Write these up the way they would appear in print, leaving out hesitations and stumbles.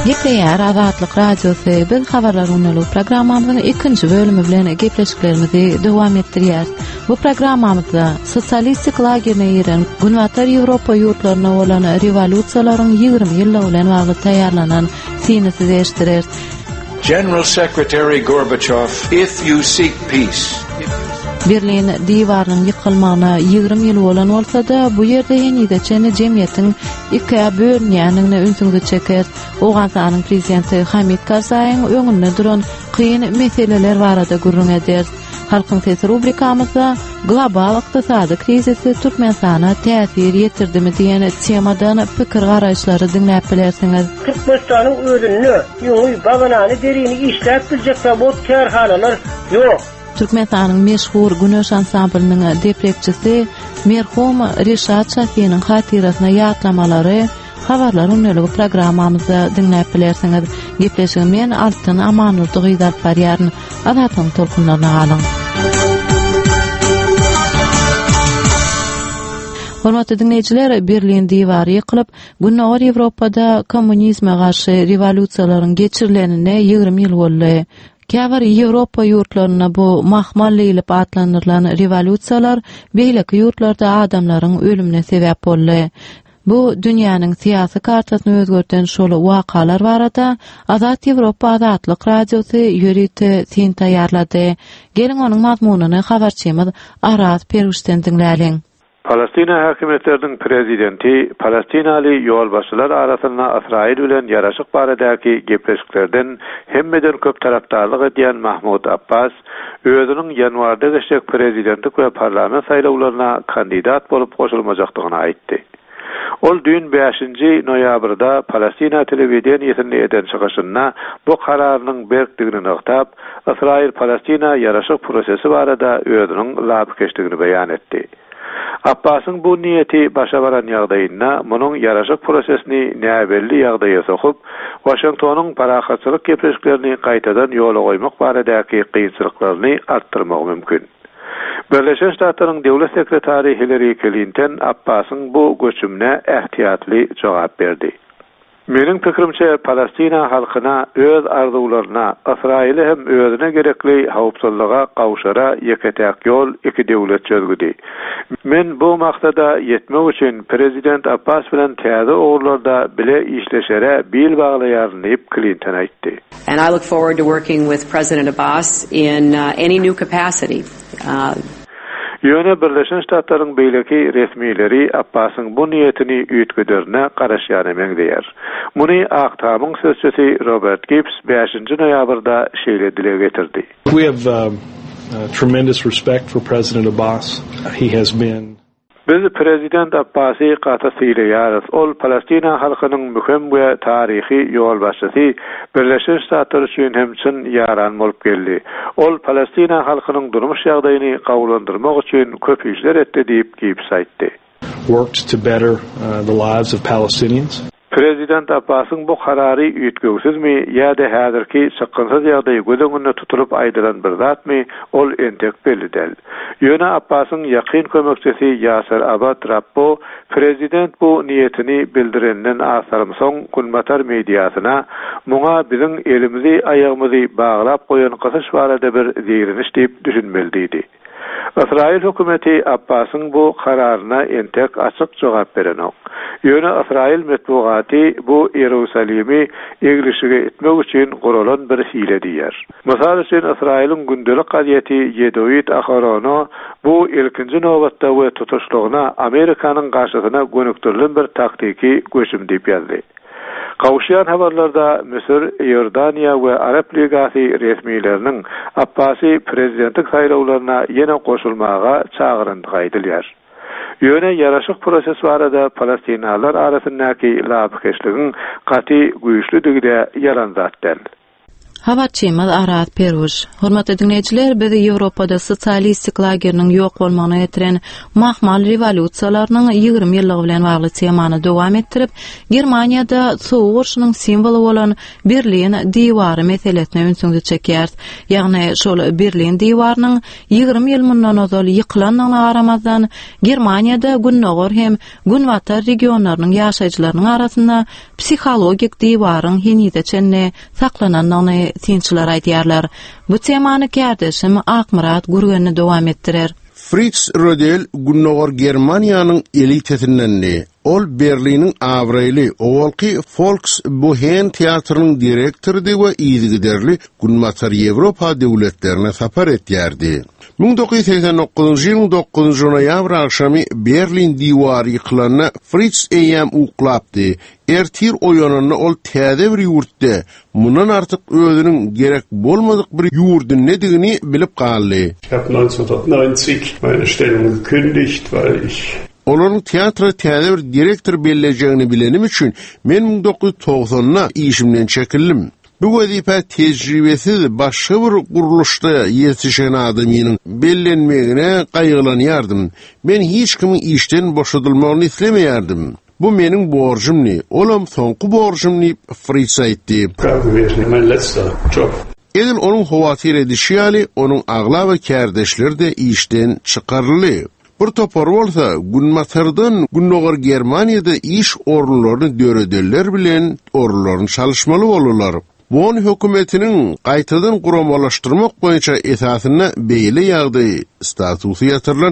Ýekleýär Azatlyk Radiosy biz habarlar unaly programmamyzyň 2-nji bölümi bilen gepleşiklerimizi dowam etdirýär. Bu programmamyzda sosialistik lagerine ýeren Günwatar Ýewropa ýurtlaryna bolan rewolýusiýalaryň 20 ýyllygy bilen bagly taýýarlanan sinesiz eşdirer. General Secretary Gorbachev, if you seek peace, Berlin diýwarynyň ýykylmagyna 20 ýyl bolan bolsa-da, bu ýerde ýene-de jemgyýetiň iki bölünýänligine ünsüňde çeker. Owganyň prezidenti Hamid Karzaýyň öňünde duran kyn meseleler barada gurrun eder. Halkyň sesi rubrikamyzda global ykdysady krizisi Türkmenistana täsir ýetirdimi diýen temadan pikir garaşlary dinläp bilersiňiz. Türkmenistanyň özünü, ýoňy baganany derini işläp biljek bot kärhanalar ýok. Türkmenistanyň meşhur Güneş ansamblynyň deprekçisi merhum Reşat Şafiýanyň hatirasyna ýatlamalary habarlar unaly programmamyzda dinläp bilersiňiz. Gepleşigim men Altyn Amanurdy gyýdap barýaryn. Azatyň tolkunlaryna galyň. Hormatly dinleýijiler, Berlin diýwary ýykylyp, Günewar Ýewropada kommunizme garşy rewolýusiýalaryň geçirilenine 20 ýyl boldy. Käbir Ýewropa ýurtlaryna bu mahmallylyp atlanyrlan rewolýusiýalar beýleki ýurtlarda adamlaryň ölümine sebäp boldy. Bu dünýäniň syýasy kartasyny özgerten şol wakalar barada Azat Ýewropa Azatlyk Radiosy ýöriti sen taýýarlady. Gelin onuň mazmunyny habarçymyz Aras Peruşten dinläliň. Palastina häkimetleriniň prezidenti Palestinaly ýolbaşçylar arasynda Israil bilen ýaraşyk baradaky gepleşiklerden hemmeden köp tarapdarlyk edýän Mahmud Abbas özüniň ýanwarda geçek prezidentlik we parlament saýlawlaryna kandidat bolup goşulmajakdygyny aýtdy. Ol dün 5-nji noýabrda Palestina telewizioniýasyna eden çygyşynda bu kararynyň berkdigini noktab, Israil Palestina ýaraşyk prosesi barada özüniň lapkeşdigini beýan etdi. Abbasyň bu niýeti başa baran ýagdaýynda munyň ýaraşyk prosesini näbelli ýagdaýa sokup, Washingtonyň parahatçylyk gepleşiklerini gaýtadan ýola goýmak baradaky kynçylyklaryny artdyrmak mümkin. Birleşen Ştatlaryň döwlet sekretary Hillary Clinton Abbasyň bu göçümine ähtiýatly jogap berdi. Mening pikirimçe Palestina halkyna öz arzuwlaryna, Israil hem özüne gerekli hawpsuzlyga gawşara ýeketäk ýol iki döwlet çözgüdi. Men bu maksada ýetmek üçin prezident Abbas bilen täze ogurlarda bile işleşere bil baglaýaryn diýip Clinton aýtdy. And I look forward to working with President Abbas in any new capacity. Ýöne Birleşen Ştatlaryň beýleki resmileri Abbasyň bu niýetini üýtgederine garaşýan diýer. Muny Aktamyň sözçüsi Robert Gibbs 5-nji noýabrda şeýle dile getirdi. We have tremendous respect for President Abbas. He has been Biz Prezident Abbasy gata sylaýarys. Ol Palestina halkynyň mühem we taryhy ýolbaşçysy, Birleşen Ştatlar üçin hemçin ýaran bolup geldi. Ol Palestina halkynyň durmuş ýagdaýyny gawlandyrmak üçin köp işler etdi diýip Gibbs aýtdy. Worked to better the lives of Palestinians. Prezident Abbasyň bu karary üýtgegsizmi ýa-da häzirki çykgynsyz ýagdaýy göz tutulyp aýdylan bir zatmy, ol entek belli däl. Ýöne Abbasyň ýakyn kömekçisi Yasir Rabbo prezident bu niýetini bildirenden asarymsoň Günwatar mediasyna muňa biziň elimizi aýagymyzy baglap goýan gysyş barada bir ziriniş diýip düşünmeli diýdi. İsrail hökümeti Abbasyň bu kararyna entek açyk jogap berenok. Ýöne İsrail metbugaty bu Ýerusalimy eglişige etmek üçin guralan bir hile diýer. Mysal üçin İsrailiň gündelik gaýety Yedoit Aharono bu ilkinji nowatda we tutuşlygyna Amerikanyň garşysyna gönüktirilen bir taktiki göçüm diýip ýazdy. Kawşýan habarlarda Misir, Ýordaniýa we Arap Ligasy resmileriniň Abbasy prezidentlik saýlawlaryna ýene goşulmaga çagyryndy gaýdylýar. Ýöne ýaraşyk proses barada Palestinalar arasyndaky lapkeşligiň gaty güýçlüdigide ýalan zatdyr. Habarçymyz Arat Peruş. Hormatly dinleyijiler, biz Ýewropada sosialistik lageriniň ýok bolmagyna ýetiren mahmal revolýusiýalarynyň 20 ýyllygy bilen bagly temany dowam etdirip, Germaniýada Soğuk urşunyň simwolu bolan Berlin diwary meselesine ünsüňdi çekýär. Ýagny şol Berlin diwarynyň 20 ýyl mundan ozal ýyklanyna garamazdan Germaniýada günnäger hem günwatar regionlarynyň ýaşaýjylarynyň arasynda psihologik diwaryň henide çenne saklananyny tinçiler aýdýarlar. Bu temany kärdeşim Akmurat Gurgenni dowam etdirer. Fritz Rodel günnäger Germaniýanyň elitetinden ol Berlinin awrayly Owalky Volksbühne teatrynyň direktordy we ýygyderli günmatar Ýewropa döwletlerine sapar etýärdi. 1989-njy ýylyň 9-njy noýabr akşamy Berlin diwary ýyklanyna Fritz eýem uklapdy. Ertir oýanyny ol täze bir ýurtda mundan artyk özüniň gerek bolmadyk bir ýurdun nedigini bilip galdy. Ich habe 1990 meine Stellung gekündigt, weil ich Olaryň teatry täze bir direktor bellejeğini bilenim üçin men 1990-da işimden çekildim. Bu wezipä tejribesiz başga bir guruluşda ýetişen adamyň bellenmegine gaýgylanýardym. Men hiç kimi işden boşadylmagyny islemeýärdim. Bu meniň borjumny, olam soňky borjumny Fritz aýtdy. mein letzter Job. Edil onun howatyr edişi ýaly, onun agla we kärdeşleri de işden çykarly. Bir topar bolsa, günmatardan günnäger Germaniýada iş orunlaryny döredeller bilen orunlaryny çalışmaly bolarlar. Bu hökümetiniň gaýtadan guramalaşdyrmak boýunça esasyna beýle ýagdy statusy ýatyrylan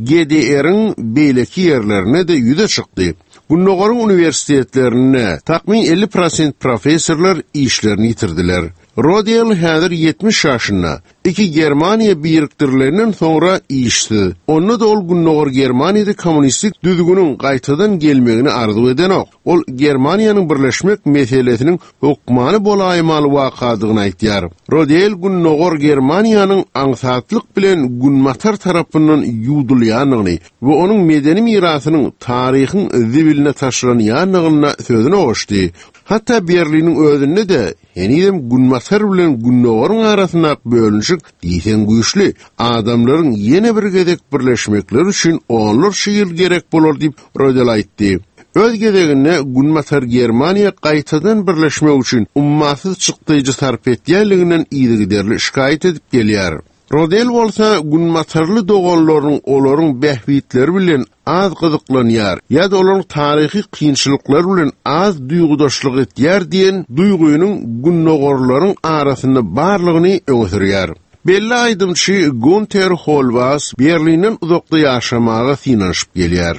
GDR-iň beýleki ýerlerine de ýüze çykdy. Günnägerin uniwersitetlerine takmin 50% professorlar işlerini ýitirdiler. Rodel häzir 70 ýaşynda. Iki Germaniýa biriktirilenden soňra işdi. Onda da ol günnäger Germaniýada kommunistik düzgünüň gaýtadan gelmegini arzu edenok. Ol Germaniýanyň birleşmek meselesiniň hukmany bolaýmaly wakadygyny aýtýar. Rodel günnäger Germaniýanyň aňsatlyk bilen günmatar tarapyndan ýudulýanyny we onuň medeni mirasynyň taryhyň zibiline taşlanýanyna sözüne goşdy. Hatta Berlinin özünde de henidem günmatar bilen günnägerin arasynda bölünşik diýsen güýçli adamlaryň ýene bir gezek birleşmekleri üçin onlar şyl gerek bolar diýip Rodel aýtdy. Öz gezeginde günmatar Germaniýa gaýtadan birleşmek üçin ummatsız çykdyjy sarp etýärliginden ýygyderli şikaýet edip gelýär. Rodel bolsa günmatarly doganlaryň olaryň behbitleri bilen az gyzyklanýar, ýa-da olaryň taryhy kynçylyklar bilen az duýgudaşlyk etýär diýen duýgunyň günnägerlaryň arasynda barlygyny öňsürýär. Belli aýdymçy Günther Holwas Berlinden uzakda ýaşamaga synanyşyp gelýär.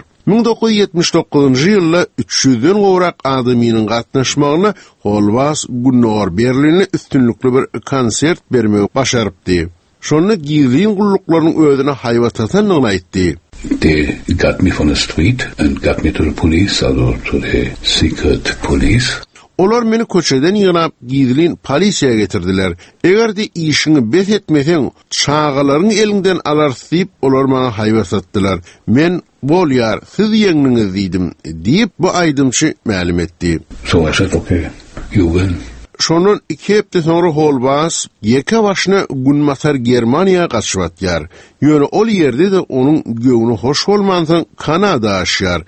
1979-njy ýylda 300-den gowrak adamynyň gatnaşmagyna Holwas günnäger Berlinne üstünlikli bir konsert bermegi başarypdy. Şonu gizliň gulluklarının özüne hayvatatan aýtdy. They got me from the street and got me to the police, also to the secret police. Olar meni köçeden ýygnap gizliň polisiýa getirdiler. Eger de işini bet etmeseň, çağalaryň elinden alarsyp diýip olar maňa hayvatatdylar. Men bolýar, siz ýeňiniňiz diýdim diýip bu aýdymçy ma'lum etdi. So I said, okay, you win. Şonun 2 hepde sonra Holwas ýeke başyna günmatar Germaniýa gaçypatýar. Ýöne ol ýerde de onuň göwüne hoş bolmansyň Kanada aşýar.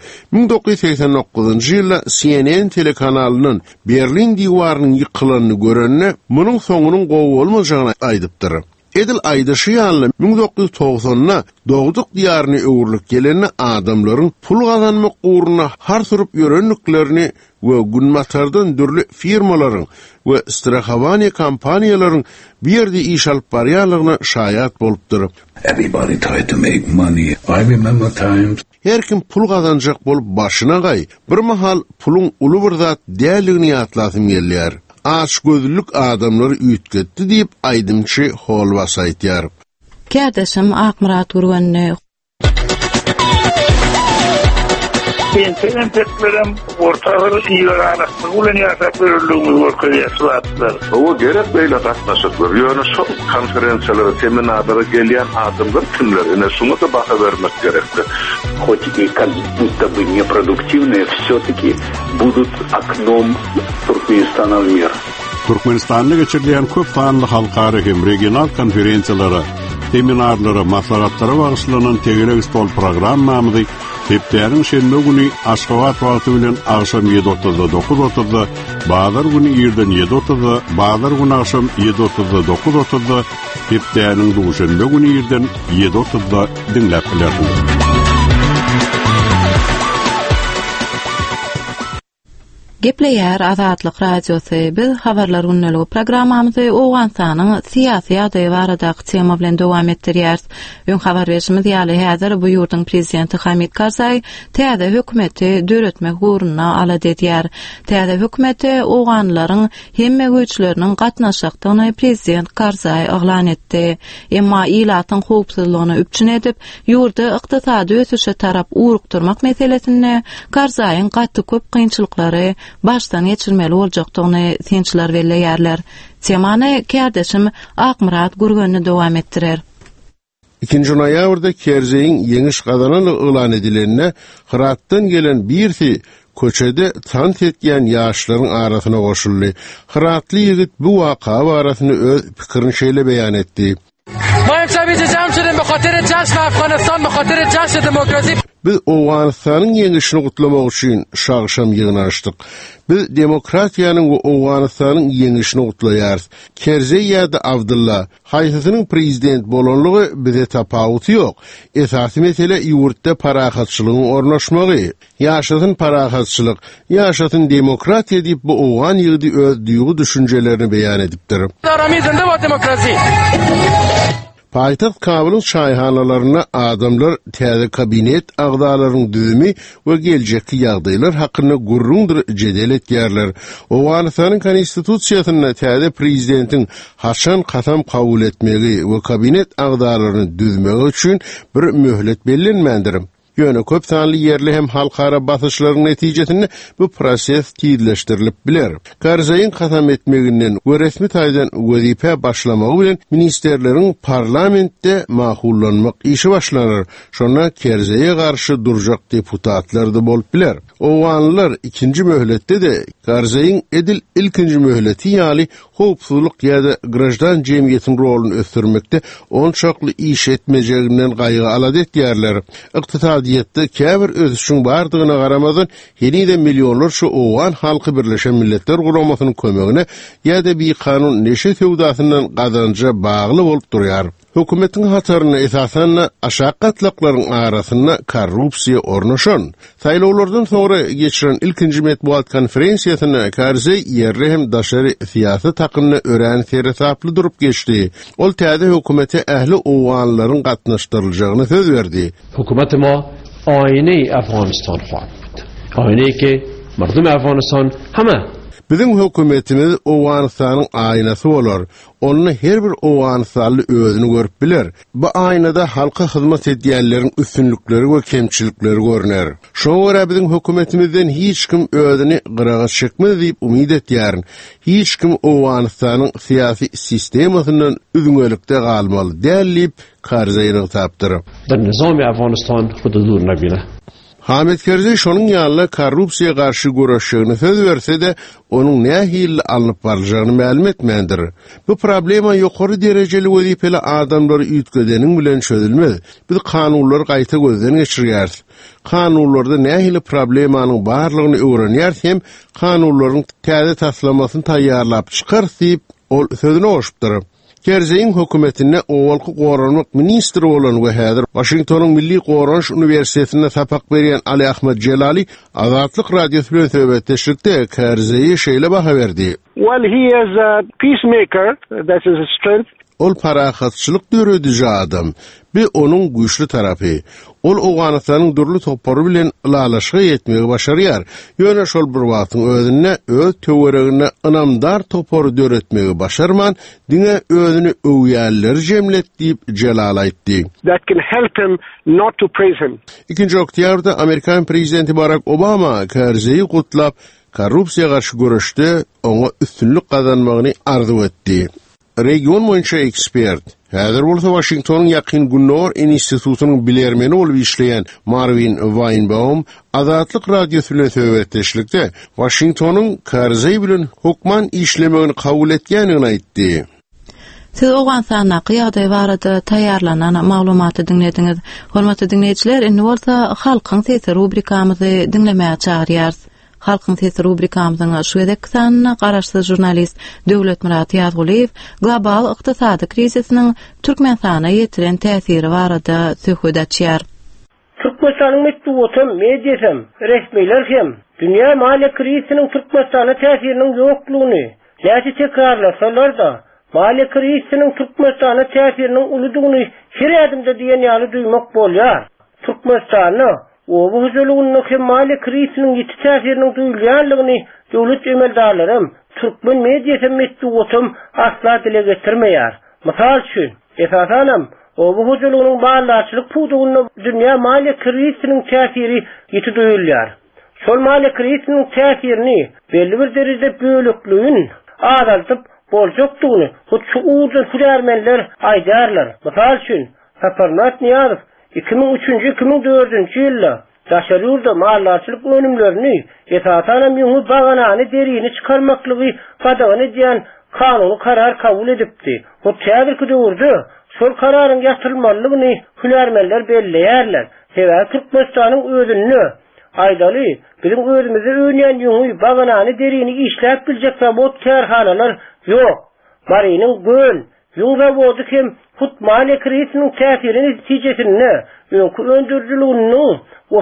1989-njy ýylda CNN telekanalynyň Berlin diwarynyň ýykylyny görenne munyň soňunyň gowy bolmajagyny aýdypdyr. Edil aýdyşy ýaly 1990-da Dogduk diýaryny öwürlük gelenne adamlaryň pul gazanmak uğruna har surup ýörenliklerini we günmatardan dürli firmalaryň we strahavaniýa kampaniýalaryň bir ýerde iş alyp barýarlygyna şaýat bolupdyr. Everybody tried to make money. I remember times. Her kim pul gazanjak bolup başyna gaý, bir mahal pulun uly bir zat däligini ýatlasym gelýär. Aç gözlük adamları ütgetdi diýip aýdymçy Holwas aýtýar. Kärdeşim Akmurat Gurgenni. Benim teklerim ortağı iyileranlıklı ulan yasak verildiğimiz orkaya yaşattılar. O gerek beyle taknaşıklar. Yani şu konferensiyalara, seminarlara gelen adamlar kimler? Yani şuna da baka vermek gerekli. Хоть и как будто бы непродуктивные, все-таки будут окном Туркменистана в мир. Türkmenistan'da geçirilen köp sanlı halkara hem regional konferensiyalara, seminarlara, maslahatlara bağışlanan Tegeleg Stol programmamyzy hepdärin şenbe güni Aşgabat wagty bilen akşam 7:30-da 9:30-da, bazar güni ýerden 7:30-da, bazar güni akşam 7:30-da 9:30-da, hepdärin duşanbe güni ýerden 7:30-da dinläp bilersiz. Gepleýär Azatlyk radiosy. Biz habarlar unnalgy programmamyzy Owgansanyň syýasy ýagdaýy baradaky tema bilen dowam etdirýäris. Ýön habar berişimiz ýaly häzir bu ýurdun prezidenti Hamid Karzai täze hökümeti döretmek ugruna alad edýär. Täze hökümeti Owganlaryň hemme güýçleriniň gatnaşykdygyny prezident Karzai aglan etdi. Emma ilatyň howpsuzlygyny üpçün edip, ýurda ykdysady ösüşe tarap urukturmak meselesinde Karzaýyň gatty köp kynçylyklary baştan geçirmeli boljakdygyny tinçler belleýärler. Temany kardeşim Akmurat Gurgönni dowam etdirer. 2 noýabrda Kerzeýiň ýeňiş gazanany elan edilenine Hıratdan gelen birsi köçede tant etýän ýaşlaryň arasyna goşuldy. Hıratly ýigit bu waka barasyny öz pikirini şeýle beýan etdi. Biz Owganystanyň ýeňişini gutlamak üçin şagşam ýygynaşdyk. Biz demokratiýanyň we Owganystanyň ýeňişini gutlaýarys. Kerzey ýa-da Abdulla, haýsysynyň prezident bolanlygy bize tapawuty ýok. Esasy mesele ýurtda parahatçylygyň ornaşmagy. Ýaşasyn parahatçylyk, ýaşasyn demokratiýa diýip bu Owgan ýygy öz duýgu düşünjelerini beýan edipdir. Paytaxt Kabylyň çaýhanalaryna adamlar täze kabinet agdalarynyň düzümi we geljekki ýagdaýlar hakyna gurrundyr jedel etýärler. Owganystanyň konstitusiýasyna täze prezidentiň haçan kasam kabul etmegi we kabinet agdalaryny düzmegi üçin bir möhlet bellenmendir. Ýöne köp sanly ýerli hem halkara basyşlaryň netijesinde bu proses tizleşdirilip biler. Karzaýyň kasam etmeginden we resmi taýdan wezipe başlamagy bilen ministerleriň parlamentde mahullanmak işi başlanır. Şona Kerzeýe garşy durjak deputatlar da bolup biler. Owganlylar ikinji möhletde de Karzaýyň edil ilkinji möhleti ýaly howpsuzlyk ýa-da grajdan jemgyýetiň roluny ösdürmekde onçakly iş etmejeginden gaýgy alad etýärler. Ykdysadyýetde käbir ösüşiň bardygyna garamazdan ýene-de millionlar şu Owgan halky Birleşen Milletler Guramasynyň kömegine ýa-da bir kanun neşe sewdasyndan gazança bagly bolup durýar. Hökümetiň hataryna esasen aşaqqatlyklaryň arasyna korrupsiýa ornaşan. Saýlawlardan sonra geçiren ilkinji medbuat konferensiýasyna Karzai ýerli hem daşary syýasy takyny ören seresaply durup geçdi. Ol täze hökümete ähli Owganlaryň gatnaşdyrylacagyny söz berdi. Hökümeti ma aýny Afganistan hoýdy. Aýny ki mardum Afganistan hama Bizim hökümetimiz Owganystanyň aýnasy bolar. Onu her bir Owganystanly özüni görüp biler. Bu aýnada halka hyzmat edýänleriň üstünlikleri we kemçilikleri görner. Şoňa görä bizim hökümetimizden hiç kim özüni gyraga çekmez diýip umyt etýär. Hiç kim Owganystanyň syýasy sistemasynyň üzüňelikde galmaly däl Karzaýyň tapdyr. Der nizamy Afganistan hududyna bile. Hamid Karzai şonuň ýaly korrupsiýa garşy guraşygyny söz berse de onuň nähil alınıp barjagyny ma'lum etmendir. Bu problema ýokary derejeli wezipeli adamlary üýtgedeniň bilen çözülmez. Biz kanunlary gaýta gözden geçirýäris. Kanunlarda nähil problemanyň barlygyny öwrenýär hem kanunlaryň täze taslamasyny taýýarlap çykarsyp ol sözüne goşupdyr. Kerzeýiň hökümetine owalky goranmak ministri bolan we häzir Washingtonyň Milli Goranç Uniwersitetine sapak berýän Ali Ahmed Jelali Azatlyk radiosu bilen söhbetleşikde Kerzeýe şeýle baha berdi. Well, he is a peacemaker. That is his strength. Ol parahatçylyk dörediji adam. Bir onuň güýçli tarapy. Ol Owganystanyň durly topary bilen lalaşyk etmegi başarýar. Ýöne şol bir wagtyň özüne öz töweregine ynamdar topary döretmegi başarman, diňe özüni öwýärler jemlet diýip Jelal aýtdy. That can help him not to praise him. 2 oktýabrda Amerikan prezidenti Barack Obama Karzaýy gutlap korrupsiýa garşy görüşde oňa üstünlük gazanmagyny arzu etdi. Region boýunça ekspert Häzir bolsa Washington'un ýakyn Gunnor institutynyň bilermeni bolup işleýän Marvin Weinbaum Azatlyk radiosu bilen söhbetleşlikde Washington'un Karzai bilen hukman işlemegini kabul etýänini aýtdy. Siz ogan sanaky ýagdaý barada taýýarlanan maglumaty dinlediňiz. Hormatly dinleýijiler, indi bolsa halkyň sesi rubrikamyzy dinlemäge çagyrýarys. Halkyň sesi rubrikamyzyň şu edek sanyna garaşsyz jurnalist Döwlet Murat Ýazguliýew global ykdysady krisisiniň Türkmenistana ýetiren täsiri barada söhbet açýar. Türkmenistanyň metbuaty, mediýasy, resmiler hem dünýä maliýe krisisiniň Türkmenistana täsiriniň ýoklugyny näçe tekrarlasalar da maliýe krisisiniň Türkmenistana täsiriniň ulydygyny her adymda diýen ýaly duýmak bolýar. Türkmenistana o bu huzurluğunun hem mali krisinin yeti täsirinin duyulýanlygyny döwlet emeldarlarym, Türkmen mediýasy metbuatym asla dile getirmeýär. Mysal üçin, esasanam o bu huzurluğunun bağlarçylyk pudugyny dünýä mali krisinin täsiri yeti duyulýar. Şol mali krisinin täsirini belli bir derejede bölüklüğün azaltyp boljakdygyny şu uzun sürermenler aýdarlar. Mysal üçin, Saparmat Niýazow 2003-2004 ýylda daşarýurda mallarçylyk önümlerini esasanam ýuňy baganany derini çykarmaklygy gadagyny diýen kanuny karar kabul edipdi. Bu täzirki döwürde şol kararyň ýatyrylmalygyny hünärmenler belleýärler. Sebäbi Türkmenistanyň özüni aýdaly bizim özümizi öňen ýuňy baganany derini işläp biljek zabot kärhanalar ýok. Marynyň göl ýuňda boldy kim maliýe krisisiniň täsirini netijesinde öňkü öndürjülüğünün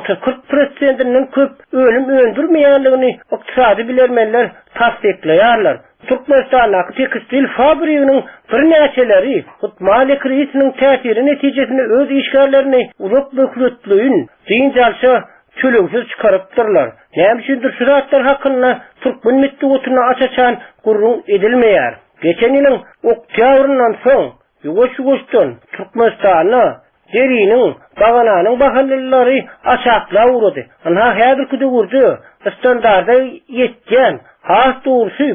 30-40%'nden köp ölüm öndürmeýänligini ykdysady bilermenler tasdikleýärler. Türkmenistanyň tekstil fabriginiň bir näçeleri maliýe krisisiniň täsiri netijesinde öz işgärlerini uzak bökletliğin diýinjalça çölüksiz çykarypdyrlar. Näme üçindir şu zatlar hakynda Türkmen metbuatyna açaçan gurrun edilmeýär. Geçen ýylyň oktýabryndan soň Ýugoşdan Türkmenistana deriniň bagananyň bahallary aşakla uğrady. Ana häzirki döwürde standarda ýetgen has dogusy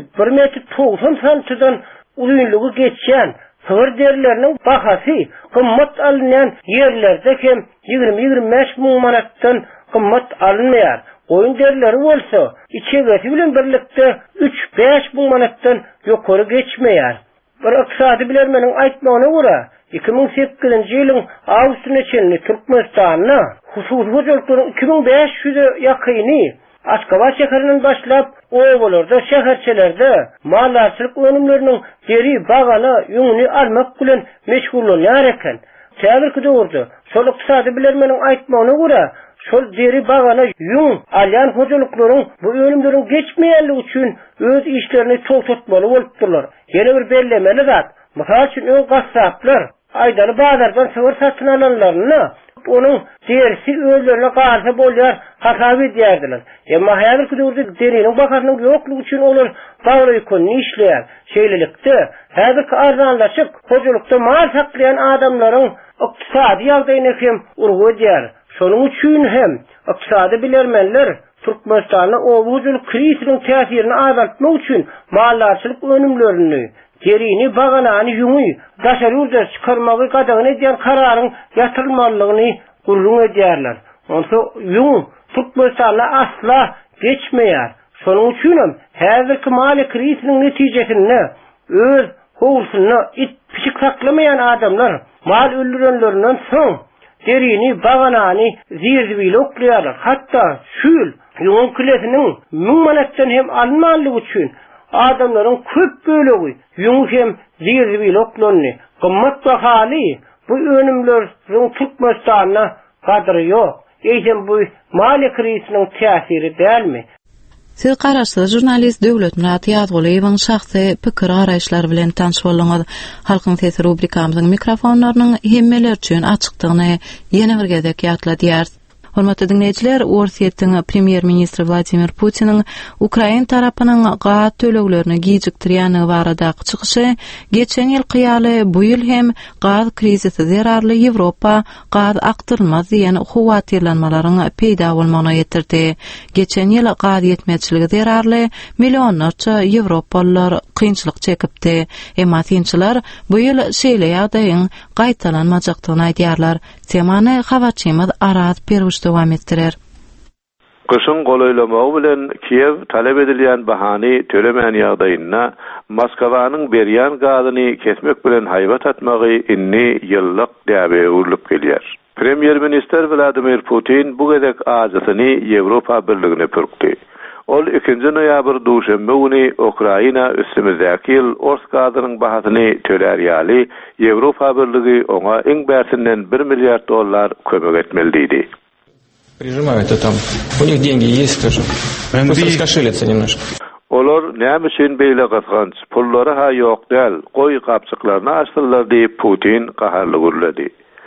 1,90 m uzunlygy geçen sığır derleriniň bahasy gymmat alynýan ýerlerde hem 20-25 000 manatdan gymmat alınmaýar. Oyun derleri bolsa içegesi bilen birlikde 3-5 000 manatdan ýokary geçmeýär. Bir ykdysady bilermeniň aýtmagyna görä 2008-nji ýylyň awgustyna çenli Türkmenistanyna hususy hujuluklaryň 2500'e ýakyny Aşgabat şäheriniň başlap owalarda, şäherçelerde mallarçylyk önümleriniň deri bagana ýuňuny almak bilen meşgullanýar eken. Täzirki döwürde şol ykdysady bilermeniň aýtmagyna görä şol deri bagana ýuň alýan hujuluklaryň bu önümleriň geçmeýänligi üçin öz işlerini çoğaltmaly bolupdyrlar. Ýene bir bellemeli zat. Mysal üçin öň gassaplar aýdaly bazardan sığır satyn alanlaryny onun dersi özlerine garşy bolýar, hasap edýärdiler. Emma häzirki döwürde deriniň bakarynyň ýoklugy üçin olar bagly ýokluny işleýär. Şeýlelikde häzirki arzanlaşyp hojulukda mal saklayan adamlaryň ykdysady ýagdaýyna hem urgu edýär. Şonuň üçin hem ykdysady bilermenler Türkmenistanyň owuzuluk krisisiniň täsirini azaltmak üçin mallarçylyk önümlerini derini baganany ýuňy daşarýurda çykarmagy gadagyny edýän kararyň ýatyrylmalygyny gurrun edýärler. Onso ýuň Türkmenistana asla geçmeýär. Şonuň üçin hem häzirki maliýe krisisiniň netijesinde öz howlusyny itpişik saklamayan adamlar mal öldürenlerinden soň derini baganany zirzibil oklaýarlar. Hatda şül ýuň kilesiniň 1000 manatdan hem almanlygy üçin adamlaryň köp bölegi ýuň hem zirzibil oklanny. Gymmat bahaly bu önümleriň Türkmenistana gadry ýok. Eýsem bu maliýe krisisiniň täsiri dälmi? Siz garaşsyz jurnalist Döwlet Murat Ýazguliýewiň şahsy pikir garaşlary bilen tanış bolýaňyz. Halkyň sesi rubrikamyzyň mikrofonlarynyň hemmeler üçin açykdygyny ýene bir gezek ýatladýar. Hormatly dinleyijiler, Orsiýetiň Premier Ministri Vladimir Putiniň Ukraina tarapynyň gaýat töleglerini gijikdirýäni barada çykyşy geçen ýyl kıyaly bu ýyl hem gaz krizisi zerarly Ýewropa gaz aktyrylmaz diýen huwatirlanmalaryň peýda bolmagyna ýetirdi. Geçen ýyl gaz ýetmezçiligi zerarly millionlarça Ýewropalılar kynçylyk çekipdi. Emma tinçiler bu ýyl şeýle ýagdaýyň gaýtalanmajakdygyny aýdýarlar. Temany habarçymyz Araz Perwiş dowam etdirer. Kışın golaýlamagy bilen Kiev talep edilýän bahany tölemän ýagdaýynda Moskwanyň berýän gazyny kesmek bilen haýbat atmagy inni ýyllyk däbe urulyp gelýär. Premier Minister Vladimir Putin bu gedek ajatyny Ýewropa Birligine pürkdi. Ol 2 noýabr duşanbe güni Ukraina üstümizdäki ýyl ors gazynyň bahasyny tölerýäli Ýewropa Birligi oňa iň bärsinden $1 milliard kömek etmeli diýdi. Прижимают это там. У них деньги есть тоже. Просто раскошелятся немножко. Olar näme üçin beýle gysganç pullary ha ýok däl, goý gapçyklaryny açdyrlar diýip Putin gaharly gürledi.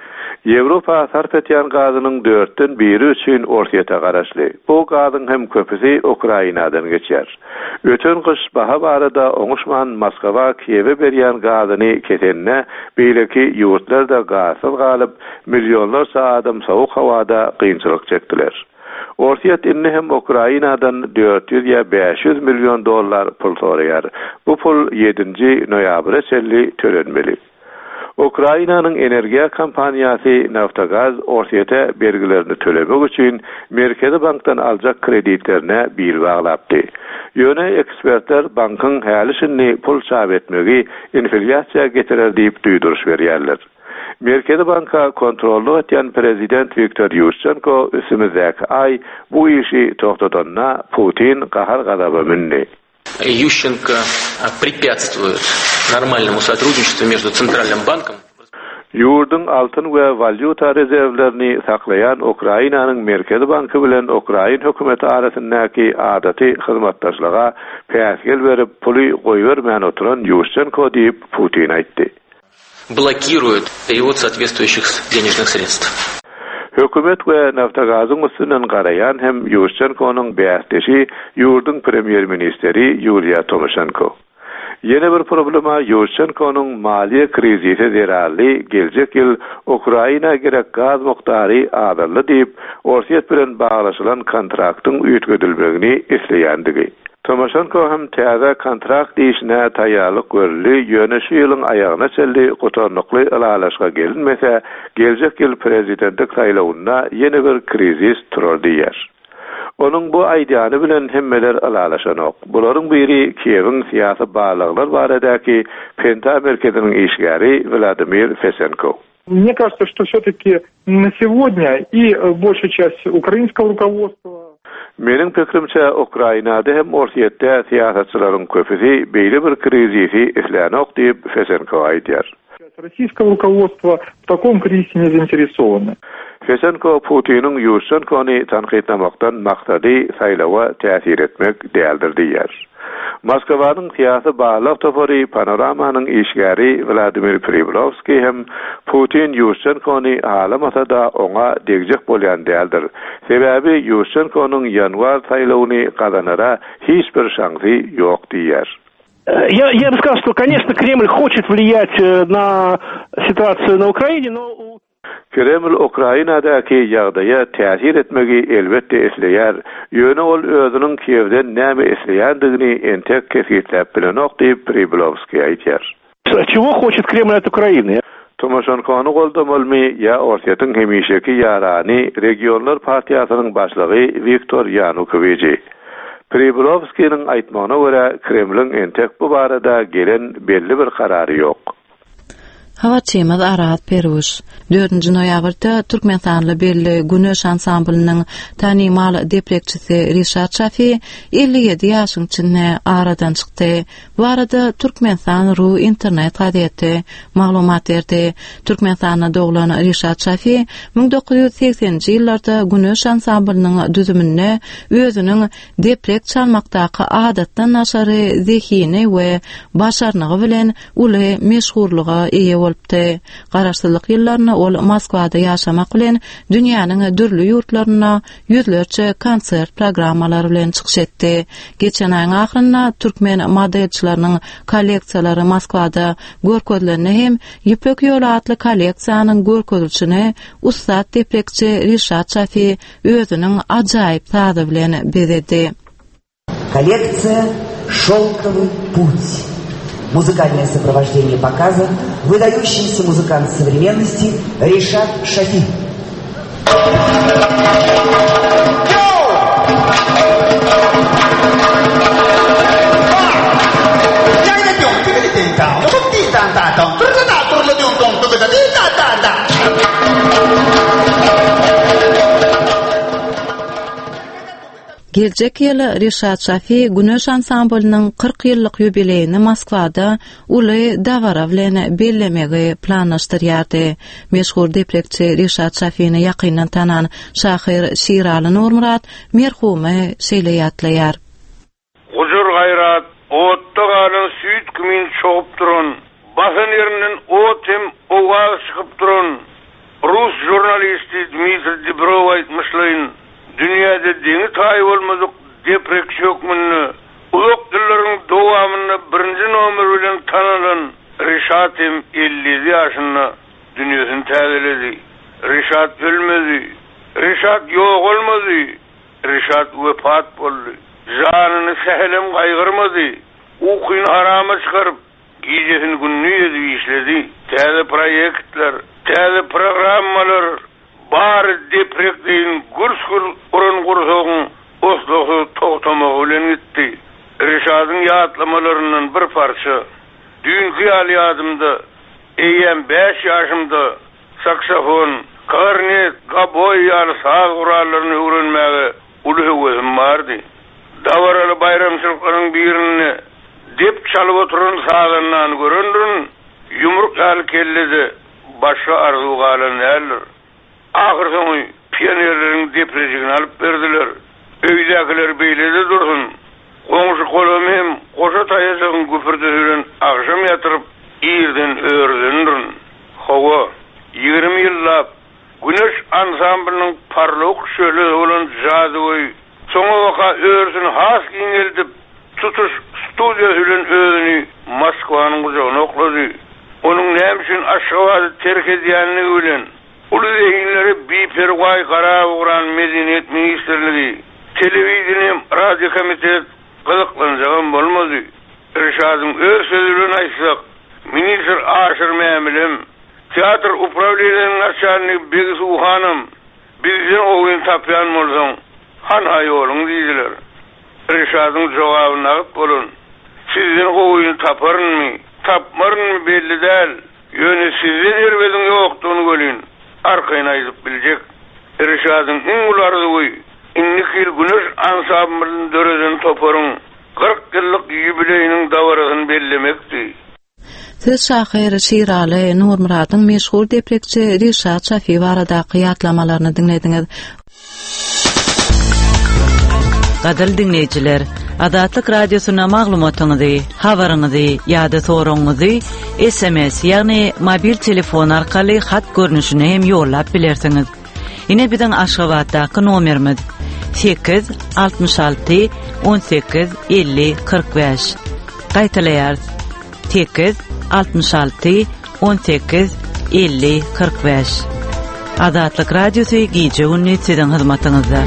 Ýewropa sarf etýän gazynyň 4den 1 üçin Orsiýeta garaşly. Bu gazyň hem köpüsi Ukrainadan geçýär. Öten gyş baha barada oňuşman Moskwa Kiýewe berýän gazyny ketenne beýleki ýurtlarda gazyl galyp millionlarça adam sowuk hawada kynçylyk çekdiler. Orsiýet inni hem Ukrainadan 400 ýa 500 milyon dollar pul soraýar. Bu pul 7-nji noýabra çelli tölenmeli. Ukrainanyň energiýa kompaniýasy Naftogaz Orsiýete bergilerini tölemek üçin Merkezi bankdan aljak kreditlerine bir baglapdy. Ýöne ekspertler bankyň hälisini pul çap etmegi infляsiýa getirer diýip duýduruş berýärler. Merkezi banka kontrolly etýän prezident Viktor Ýushchenko üstümizdäki ay bu işi toktadanna Putin gahar gadaba mindi. Ющенко препятствует нормальному сотрудничеству между Центральным банком. Ýurdun altyn we valyuta rezerwlerini saklayan Ukrainanyň Merkezi banky bilen Ukraina hökümeti arasyndaky adaty hyzmatdaşlyga päsgel berip puly goýbermän oturan Ющенко diýip Putin aýtdy. Блокирует перевод соответствующих денежных средств. Hökümet we Naftogazyň üstünden garayan hem Ющенko'nyň bäsdeşi ýurdun premier ministeri Yulia Tymoshenko. Yeni bir problema Ющенko'nyň maliýe krizisi zerarly geljek ýyl Ukraina gerek gaz muktary adally diýip Orsiýet bilen baglaşylan kontraktyň üýtgedilmegini isleýändigi. Tymoshenko hem täze kontrakt diýişine taýýarlyk görüli ýöne şu ýylyň aýagyna çeldi gotarnykly alalaşga gelinmese geljek ýyl prezidentlik saýlawynda ýene bir krizis turar diýär. Onuň bu aýdýany bilen hemmeler alalaşanok. Bularyň biri Kiýewiň syýasy baglyklary baradaky Penta merkeziniň işgäri Vladimir Fesenko. Мне кажется, что все-таки на сегодня и большая часть украинского руководства. Mening pikrimçe Ukrainada hem Orsiýetde syýasatçylaryň köpüsi beýle bir krizisi islenok diýip Fesenko aýdýar. Российское руководство в таком кризисе не заинтересовано. Fesenko Putiniň Ýushchenkony tanqidlamakdan maksady saýlawa täsir etmek däldir diýär. Moskwanyň syýasy baglyk topary Panoramanyň işgäri Vladimir Priblovski hem Putin Ýushchenkony halamasa da oňa degjek bolýan däldir. Sebäbi Ýushchenkonyň ýanwar saýlawyny kazanara hiç bir şansy ýok diýär. Я бы сказал, что, конечно, Кремль хочет влиять на ситуацию на Украине, но... Kreml Ukrainadaky ýagdaýa täsir etmegi elbetde isleýär. Ýöne ol özüniň Kiýewden näme isleýändigini entek kesitläp bilenok diýip Priblovski aýtýar. Чего хочет Кремль от Украины? Tymoshenkony goldamolmy ýa Orsiýetyň hemişeki ýarany Regionlar partiýasynyň başlygy Viktor Yanukovych. Priblovskiň aýtmagyna görä Kremliň entek bu barada gelen belli bir karary ýok. Habarçymyz Araz Perwiş 4-nji noýabrda Türkmenstanly belli Güneş ansamblynyň tanymal deprekçisi Rişat Şafi 57 ýaşyň içinde aradan çykdy. Bu arada Türkmenstan Ru internet gazetesi maglumat berdi. Türkmenstanda doglan Rişat Şafi 1980-nji ýyllarda Güneş ansamblynyň düzümine özüniň deprek çalmakdaky adatdan naşary zehine we başarnygy bilen uly meşhurlyga eýe bolupdy. Garaşsyzlyk ýyllaryna ol Moskwada ýaşamak bilen dünýäniň dürli ýurtlaryna ýüzlerçe konsert programmalary bilen çykyş etdi. Geçen aýyň ahyrynda türkmen modelçileriniň kolleksiýalary Moskwada görkezlenne hem Ýüpek ýoly atly kolleksiýanyň görkezilişine ustad deprekçi Rişat Şafi özüniň ajaýyp taýdy bilen bezedi. Коллекция «Шелковый путь». Музыкальное сопровождение показа выдающийся музыкант современности Ришат Шафи. Gelecek ýyly Rişat Şafi Güneş ansamblynyň 40 ýyllyk ýubileyini Moskwada uly dawara bilen bellemegi planlaşdyrýardy. Meşhur deprekçi Rişat Şafiňi ýakyndan tanan şahyr Şiraly Nurmurat merhumy şeýleýatlaýar. Huzur gayrat, otda galan süýt kimin çoğup durun, basın ýerinden ot hem owa çykyp durun. Rus jurnalisti Dmitri Dibrov aýtmyşlaýyn, dünyada deňi taý bolmadyk deprekçi hökmünni, ulak dillerin dowamyny birinji nomer bilen tanalan Rişat hem 50 ýaşynda dünýäsini täzeledi. Rişat ölmedi. Rişat ýok bolmady. Rişat wepat boldy. Janyny sehelem gaýgyrmady. Ukyn harama çykaryp gijesini günnü ýedi işledi. Täze proýektler, täze programmalar bar deprekdiň gurskur urun gursogyň oslogy togtamagy bilen gitdi. Rişatyň ýatlamalarynyň bir parça. Dünkü ýadymda eýem 5 ýaşymda saksofon, klarnet, gaboy ýaly saz guralaryny öwrenmäge uly hewesem bardy. Dawaraly bayramçylyklaryň birini dep çalyp oturan sazandan görendin, ýumruk ýaly kelledi, başga arzu galan näler. Ahir soňy pionerleriň deprejigini alyp berdiler. Öýdäkiler beýlede dursun. Goňşy kolum hem goşa taýajagyň güpürde ýüren agşam ýatyryp ýerden öýrdendirin. Hawa 20 ýyllap Güneş ansamblynyň parlak şöyle bolan jadywy soňa waka öýrsün has giňeldip tutuş studiýa bilen özüni Moskwanyň gujagyna oklady. Onuň näme üçin aşgabady terk edýänligi bilen uly eýinleri biperway garap uran Medeniýet ministrligi, telewizion, radio komitet gyzyklanjagan bolmady. Rişatyň öz sözü bilen aýtsak, ministr Aşyr Mämilem, teatr upravleniýanyň načalnik Begsu hanym, bizden oýun tapýan bolsaň, hanha ýoluň diýdiler. Rişatyň jogabyna bolun. Sizden oýun taparynmy, tapmarynmy belli däl. Ýöne sizden erbediň ýokdugyny görýän. Arkaýyna aýdyp biljek. Rişatyň iň ulardy Innikil Güneş ansamblynyň dörezen toparyň 40 ýyllyk ýubileyiniň dawarasyny bellemekdi. Siz şahyr Şiraly Nurmuratyň meşhur deprekçi Rişat Şafi baradaky ýatlamalaryny dinlediňiz. Gadal dinleyijiler, Adatlyk radiosyna maglumatyňyzy, habaryňyzy ýa-da soraňyzy SMS ýagny mobil telefon arkaly hat görnüşine hem ýollap bilersiňiz. Ine biziň Aşgabatdaky nomerimiz 866 18 50 45. Gaýtalaýar 866 18 50 45. Adatlyk radiosy gije günni siziň hyzmatyňyzda.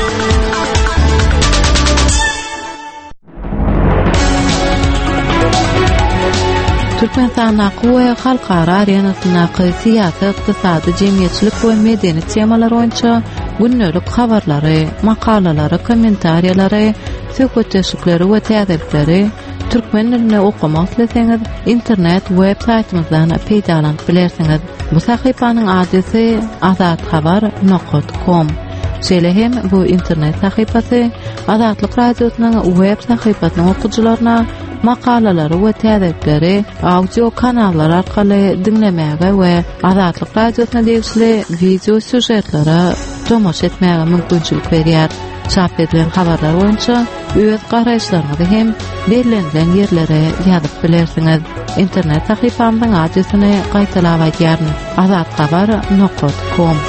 Türkmenistan we halkara arenasyna syýasat, ykdysady, jemgyýetçilik we medeniýet temaları boýunça günnelik habarlary, makalalary, kommentariýalary, söhbetleşikleri we täzelikleri türkmen diline okumak dileseňiz internet web saýtymyzdan peýdalanyp bilersiňiz. Bu sahypanyň adresi azathabar.com. Şeýle hem bu internet sahypasy Adatlyk radiosynyň web sahypasynyň okuwçylaryna makalalary we täzelikleri audio kanallar arkaly dinlemäge we Adatlyk radiosyna degişli video süjetlere tomoş etmäge mümkinçilik berýär. Çap edilen habarlar boýunça öz garaýşlaryňyzy hem belirlenen ýerlere ýazyp bilersiňiz. İnternet sahypamyň adresyny gaýtalap aýdýaryn: azatxabar.com.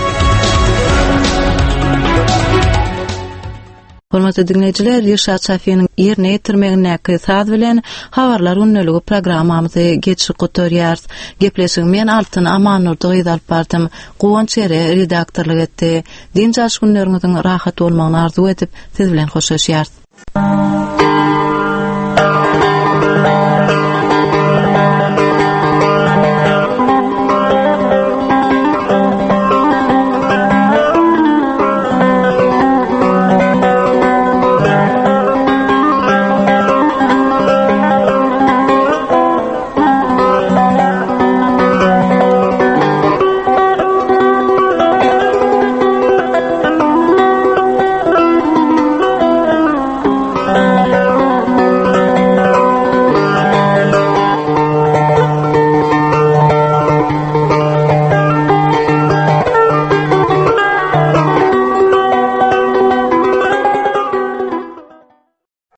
Hormatly dinleyijiler, Rişat Şafiýanyň ýerine ýetirmegine saz bilen habarlar unneligi programmamyzy geçip gotorýar. Gepleşiň men Altyn Amanurdy gyzap bardym. Gowanç ere redaktorlyk etdi. Dinjaş günleriňiziň rahat bolmagyny arzu edip siz bilen hoşlaşýar.